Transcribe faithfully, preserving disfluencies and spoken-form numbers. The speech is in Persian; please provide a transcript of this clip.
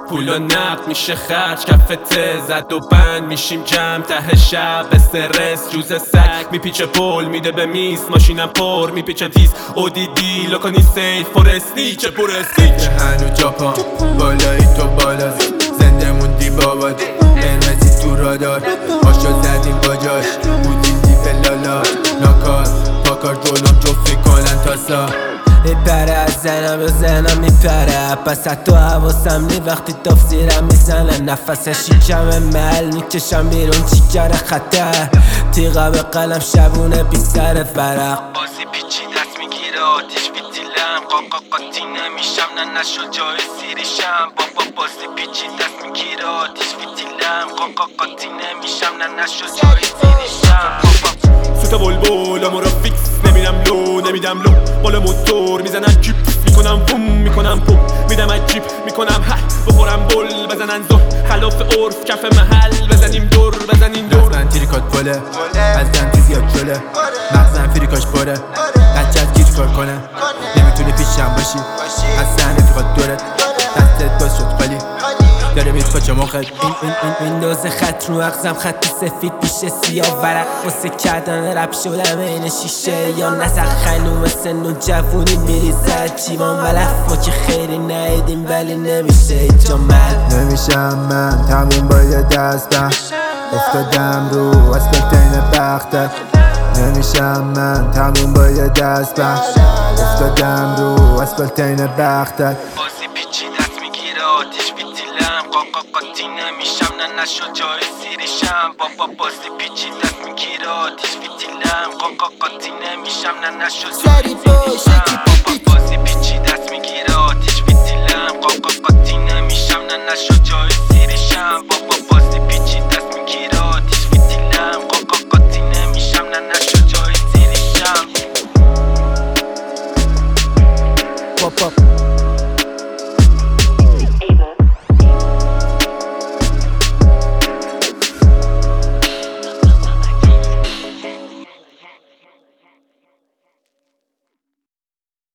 پول و نقد میشه خرج کفته زد و بند میشیم جمع ته شب استرس جوز سگ میپیچه پول میده به میز ماشینم پر میپیچه تیز اودیدی لوکانی سیف فورستی چه پورستی هنو جاپان بالایی تو بالا زنده موندی بابات قرمزی تو رادار پاشو زدیم باجاش بودیم دی فلالا ناکار پاکار جلوم جفتی کنن تاسا میپره از زنم یا زنم میپره پس حتی حواسم نی وقتی تفسیرم میزنه نفس شیکم محل میکشم بیرون چیکر خطر تیغه به قلم شبونه بی سر فرق بازی پیچی دست میگیره آتیش بیتیلم قاقا قاطی نمیشم نه نشو جای سیریشم بابا بازی پیچی دست میگیره آتیش بیتیلم قاقا قاطی نمیشم نه نشو جای سیریشم سوت بلبل امورا فیکس نمیدم لو نمیدم لو بالا موتور میزنن جیپ میکنم بوم میکنم پوم میدم از جیپ میکنم هر بخورم بل بزنن زور خلاف عرف کف محل بزنیم دور بزنیم دور من تیریکات بله از دم زیاد جله مغزم فریکاش باره قچت گیر کار کنه نمیتونی پیشم باشی اصلا نفیقات دورت دستت باز شد خالی داره میت پاچه مخت این این این این دوز خط رو اغزم خط سفید میشه سیاه ورق واسه کردن رب شدم این شیشه یا نزق خنوم سن و جوونی میریزد جیوان ولف ما که خیلی نهیدیم ولی نمیشه اینجا من نمیشم من تموم با یه دست بم افتادم رو اسفلتین بختت نمیشم من تموم با یه دست بم افتادم رو اسفلتین بختت بازی پیچی دست میگیره آتیش بیتیلم قاقا قاطی نمیشم نه نشو جای سیریشم بابا بازی پیچی دست میگیره آتیش بیتیلم قاقا قاطی نمیشم نه نشو جای سیریشم بابا بازی پیچی دست میگیره آتیش بیتیلم قاقا قاطی